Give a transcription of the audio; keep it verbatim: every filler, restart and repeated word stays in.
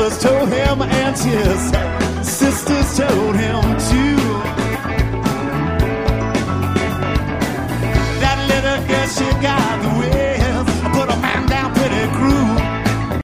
brothers told him, and his sisters told him too.